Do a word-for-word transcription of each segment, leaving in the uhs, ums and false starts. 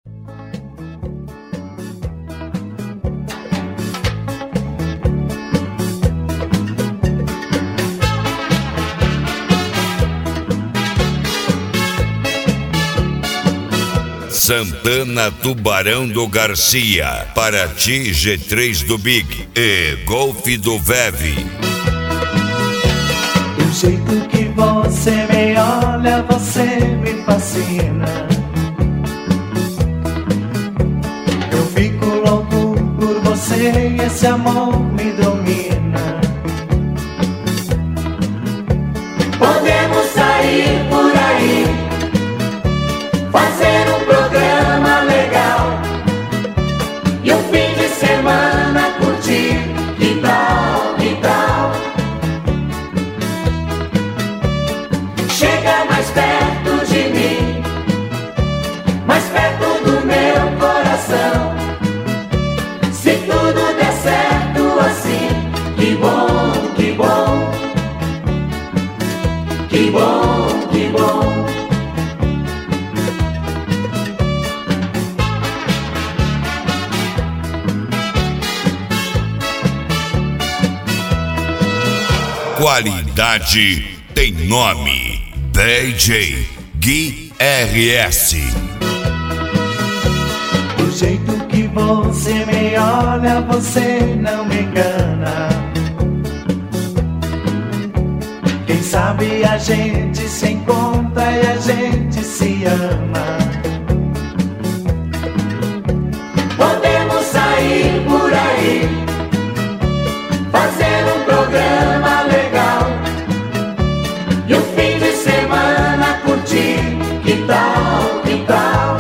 Santana, Tubarão do Garcia, Paraty, G três do Big e Golf do Veve. Do jeito que você me olha, você me fascina. Eu fico louco por você e esse amor me domina. Podemos sair por aí, fazer um programa legal e um fim de semana curtir. Que tal, que tal? Chega mais perto de mim, mais perto do meu coração. Se tudo der certo assim, que bom, que bom, que bom, que bom. Qualidade tem nome. D J Gui R S. Do jeito que você me olha, você não me engana. Quem sabe a gente se encontra e a gente se ama. Podemos sair por aí, fazer um programa legal e um fim de semana curtir. Que tal, que tal?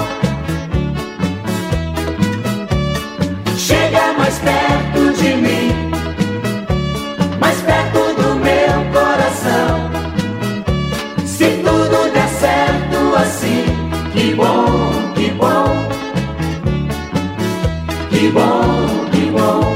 Chega mais perto de mim, mais perto do meu coração. Se tudo der certo assim, que bom, que bom, que bom, que bom.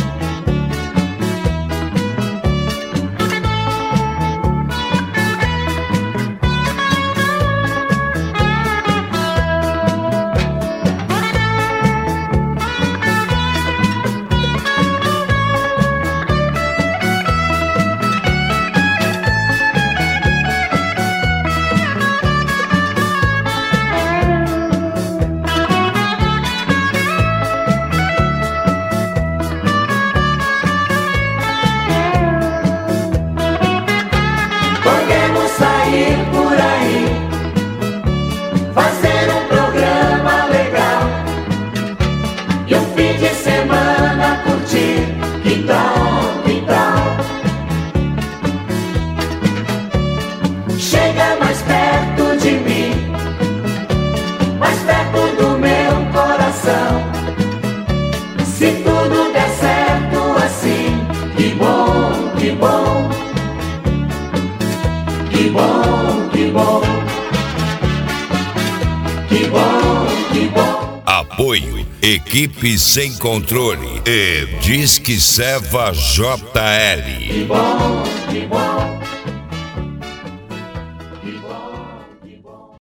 Podemos sair por aí, fazer um programa legal e um fim de semana curtir. Que tal, que tal? Chega mais perto de mim, mais perto do meu coração. Se tudo der certo assim, que bom, que bom, que bom, que bom, que bom, que bom. Apoio Equipe Sem Controle e Disque Seva J L. Que bom, que bom.